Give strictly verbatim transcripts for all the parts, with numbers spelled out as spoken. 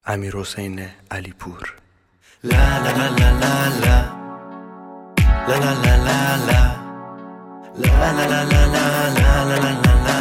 امیرحسین علیپور. لا لا لا لا لا لا لا لا لا لا لا لا لا لا لا لا لا لا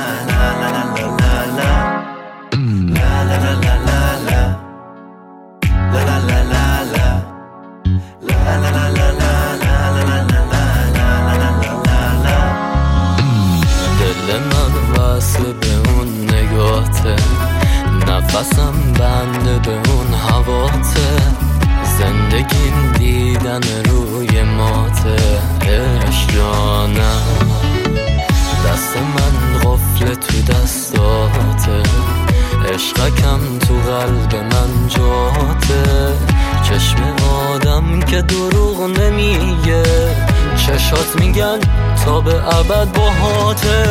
نفسم بنده به اون هواته، زندگیم دیدن روی ماته. عشق جانم، دست من قفل تو دستاته، عشقکم تو قلب من جاته. چشم آدم که دروغ نمیگه، چشات میگن تا به ابد باهاته.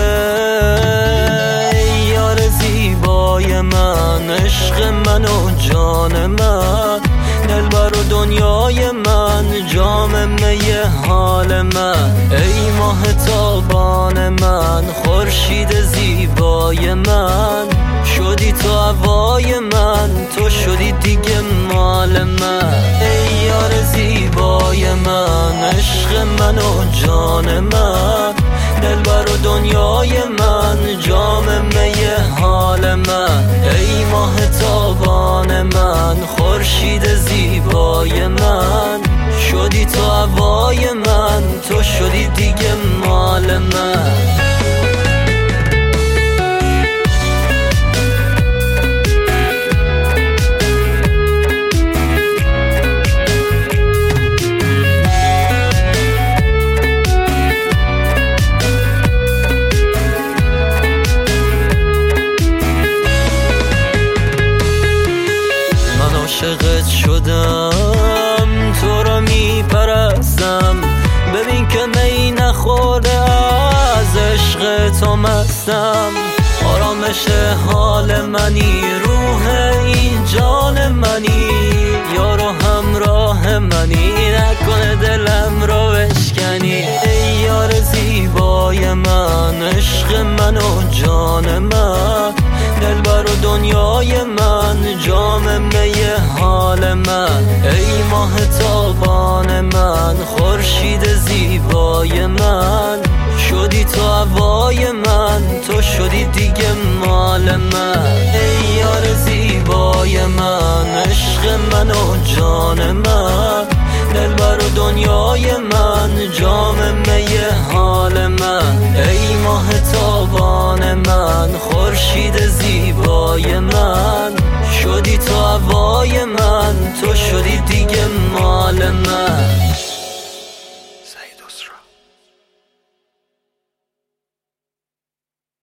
یار زیبای من، عشق من و جان من، دلبر و دنیای من، جام می حال من. ای ماه تابان من، خورشید زیبای من، شدی تو هوای من، تو شدی دیگه مال من. ای یار زیبای من، عشق من و جان من، دلبر و دنیای من، جام می حال من. ای ماه تابان من، خورشید زیبای من، شدی تو هوای من، تو شدی دیگه مال من. عاشقت شدم، تو را میپرستم، ببین که می نخورده از عشق تو مستم. آرامش حال منی، روح این جان منی، یار و همراه منی، نکنه دلم رو بشکنی. ای یار زیبای من، عشق من و جان من، دلبر و دنیای من، جام می حال من. ای ماه تابان من، خورشید زیبای من، شدی تو هوای من، تو شدی دیگه مال من. ای یار زیبای من، عشق من و جان من، دلبر و دنیای من، جام می حال من. ای ماه تابان من، خورشید زیبای من،